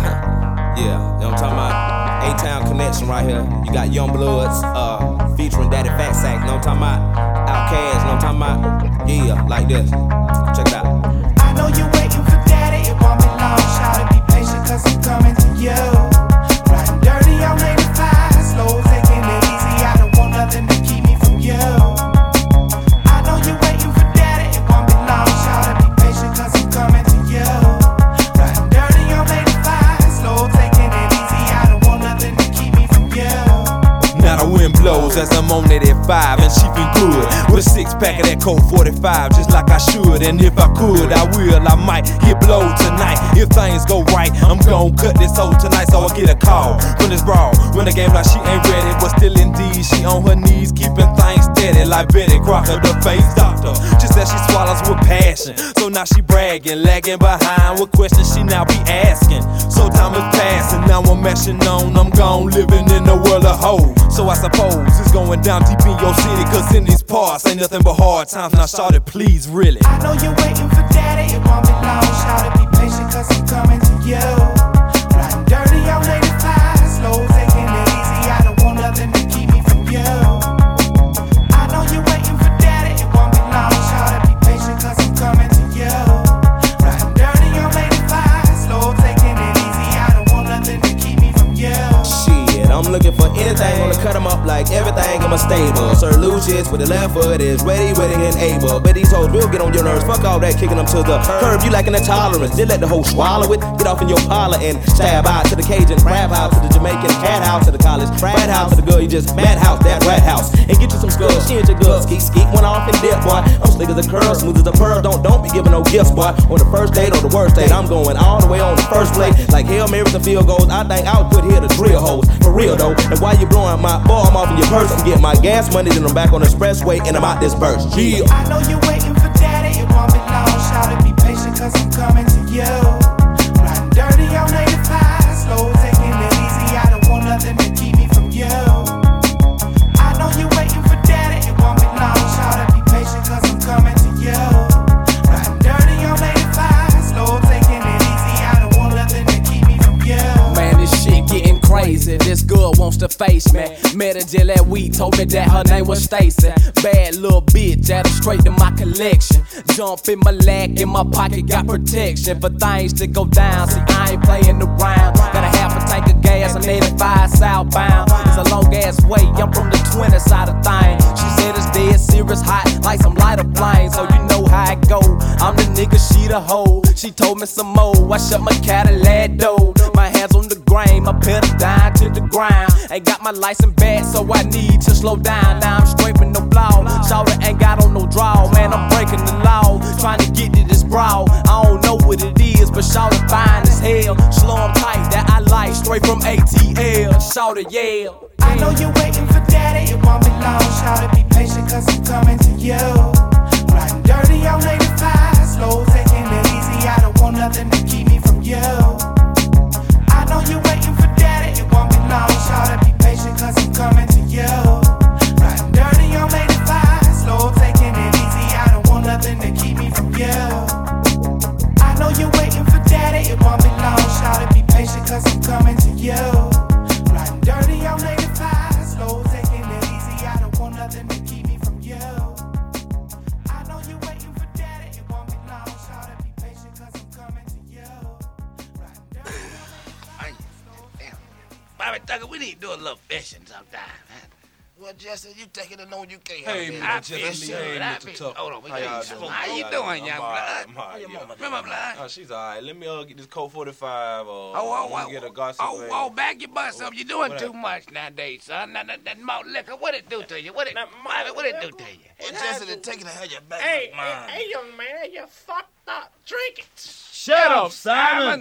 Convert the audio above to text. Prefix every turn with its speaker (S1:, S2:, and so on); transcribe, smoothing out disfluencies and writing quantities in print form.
S1: Yeah, you know what I'm talking about? A-Town Connection right here. You got Young Bloods featuring Daddy Fat Sack, you know what I'm talking about? Outkast, you know what I'm talking about? Yeah, like this. Check it out.
S2: I know you're waiting for Daddy, it won't be long. Shout be patient, cause I'm coming to you. Riding dirty on 85, slow, taking it easy. I don't want nothing to keep me from you. I know you're waiting for Daddy, it won't be long. Shout be patient, cause I'm coming to you. Riding dirty on 85, slow, taking it easy. I don't want nothing to keep me from you.
S3: Now the wind blows as I'm on it at 5, and she been good with a 6-pack of that Colt 45, just like I should. And if I could, I will. I might get blowed tonight. If things go right, I'm gon' cut this hoe tonight. So I get a call from this brawl when the game like she ain't ready, but still indeed she on her knees, keeping things steady like Betty Crocker, the face doctor. Just as she swallows with passion, so now she bragging, lagging behind with questions she now be asking. So time is passing, now I'm mashing on. I'm gone living in the world of hoes. So I suppose it's going down deep in your city, cause in these parts ain't nothing but hard times. Now shout it please, really.
S2: I know you're waiting for Daddy, it won't be long. Shout it, be patient, cause I'm coming to you. Riding dirty on 85, slow, taking it easy. I don't want nothing to keep me from you. I know you're waiting for Daddy, it won't be long. Shout it, be patient, cause I'm coming to you. Riding dirty on 85, slow, taking it easy. I don't want nothing to keep me from you.
S1: Shit, I'm looking for anything, gonna cut them up like everything in my stable. Sir Lucius with the left foot is ready and able. But these hoes will get on your nerves, fuck all that kicking them to the curb. You lacking the tolerance, then let the hoe swallow it. Get off in your parlor and stab out to the Cajun crab house, to the Jamaican cat house, to the college frat house, to the girl you just madhouse, that rat house. And get you some skulls, she ain't your girl. Skeet went off and dip, boy. I'm slick as a curl, smooth as a pearl. Don't be giving no gifts, boy. On the first date or the worst date, I'm going all the way on the first plate. Like Hail Marys and field goals, I think I would put here to drill holes. For real though, and while you blowing my ball, I'm off in your purse. I'm getting my gas money, then I'm back on the expressway, and I'm out this burst. Yeah.
S2: I know you're waiting for Daddy, it won't be long. Shout it, be patient, cause I'm coming to you. Riding dirty on 85, slow, taking it easy. I don't want nothing to keep me from you. I know you're waiting for Daddy, it won't be long. Shout it, be patient, cause I'm coming to you. Riding dirty on 85, slow, taking it easy. I don't want nothing to keep me from you.
S4: Man, this shit getting crazy. This girl wants to face me. Met her just last week, told me that her name was Stacy. Bad little bitch, added straight to my collection. Jump in my leg, in my pocket got protection for things to go down. See, I ain't playing around. Got a half a tank of gas, I'm 85 southbound. It's a long ass way, I'm from the 20 side of thing. She said it's dead serious, hot like some lighter flame. So you know how it go. I'm the nigga, she the hoe. She told me some more. I shut my Cadillac door. My hands on the grain, my pedal down to the ground. Ain't got my license back, so I need to slow down. Now I'm scraping no blow. Shawty ain't got on no draw. Man, I'm breaking the law, trying to get to this brawl. I don't know what it is, but shawty fine as hell. Slow 'em tight, that I like, straight from ATL. Shawty, yeah.
S2: I know you're waiting for Daddy, it won't be long. Shout it, be patient, cause I'm coming to you. Riding dirty on 85, slow, taking it easy. I don't want nothing to keep me from you. I know you're waiting for Daddy, it won't be long. Shout it, be patient, cause I'm coming to you. Riding dirty on 85, slow, taking it easy. I don't want nothing to keep me from you. I know you're waiting for Daddy, it won't be long. Shout it, be patient, cause I'm coming to you. Riding dirty on 85, slow, taking it easy. I don't want nothing to keep me from you. I know you're waiting for Daddy, it won't be long. Shout it, be patient, cause I'm coming to you. Riding dirty on 85, slow,
S5: Damn. Bobby Tucker, we need to do a little fishing sometime, man.
S6: Well, Jesse, you taking it on you can't.
S3: Hey,
S5: I
S3: Mr.
S5: feel
S3: Jesse.
S5: good.
S3: Hey,
S5: I
S3: Mr.
S5: feel.
S3: Tucker.
S5: Hold on, we
S3: How
S5: got
S3: y'all
S5: you.
S3: doing?
S5: How you doing, young blood?
S3: Yeah.
S5: Remember, blood?
S3: Oh, she's alright. Let me get this Colt 45. Get a gossip.
S5: Oh, back your bus up. You're doing
S3: What
S5: too much nowadays, son. That malt liquor, what it do to you? What it do to you?
S6: Well, Jesse, they're taking it how you back.
S7: Hey, young man, you fucked up. Drink it.
S4: Shut up, Simon.